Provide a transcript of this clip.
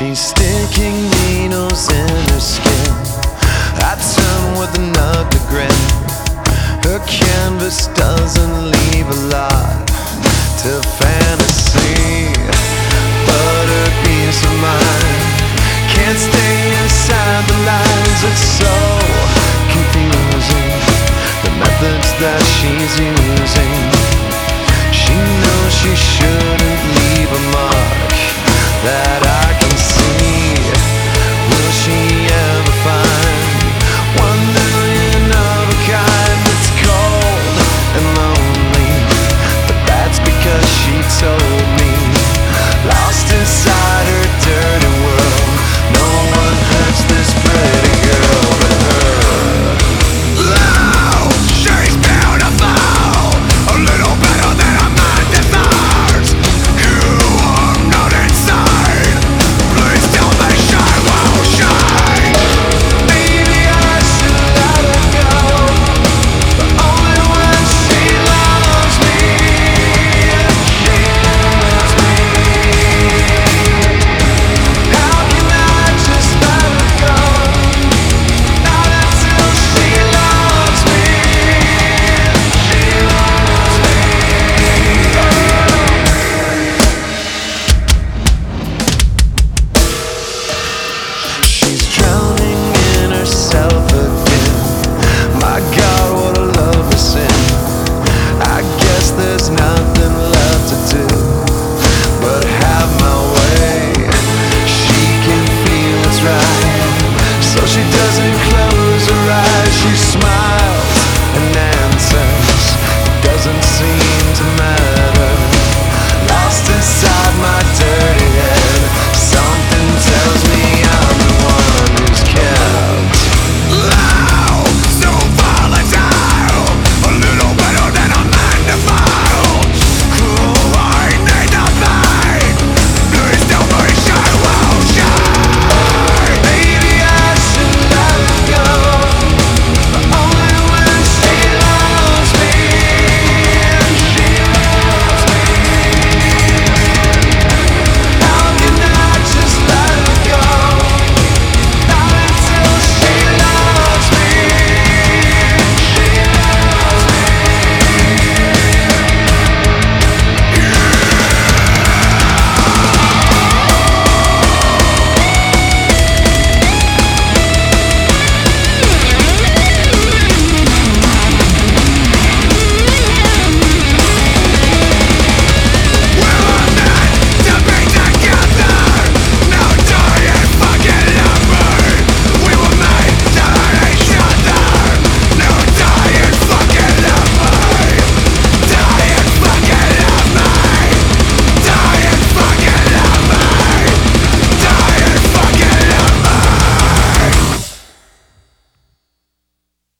She's sticking needles in her skin. I turn with an ugly grin. Her canvas doesn't leave a lot to fantasy, but her peace of mind can't stay inside the lines. It's so confusing, the methods that she's using. She knows she shouldn't leave a mark that I can see. Will she ever find 1,000,000 of a kind that's cold and lonely? But that's because she told me, lost inside her dirty world, no one hurts this pretty girl but her. Oh, she's beautiful, a little better than a man deserves. You are not insane, please tell me she will shine. Maybe I should let her go, but only when she loves me. She loves me. How can I just let her go? Not until she loves me. She loves me. She's drowning in herself again. My God, what a lovely sin. I guess there's nothing left to do but have my way. She can feel it's right, so she doesn't close her eyes. She smiles.